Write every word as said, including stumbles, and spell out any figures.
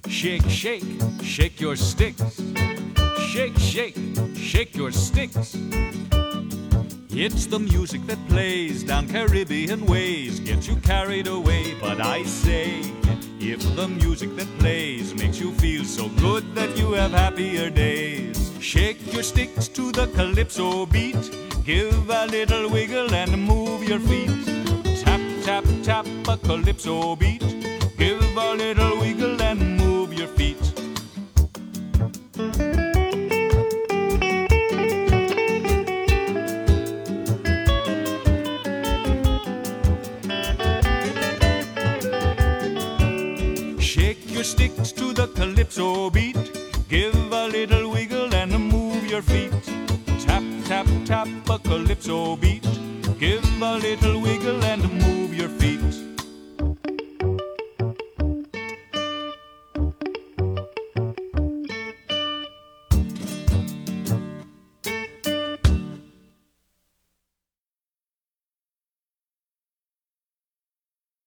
Shake, shake, shake your sticks. Shake, shake, shake your sticks. It's the music that plays down Caribbean ways, gets you carried away. But I say, if the music that plays makes you feel so good that you have happier days, shake your sticks to the calypso beat. Give a little wiggle and move your feet. Tap, tap, tap a calypso beat. Give a little wiggle and move your feet. Shake your sticks to the calypso beat. Give a little wiggle and move your feet. Tap, tap, tap a calypso beat. Give a little wiggle and move your feet.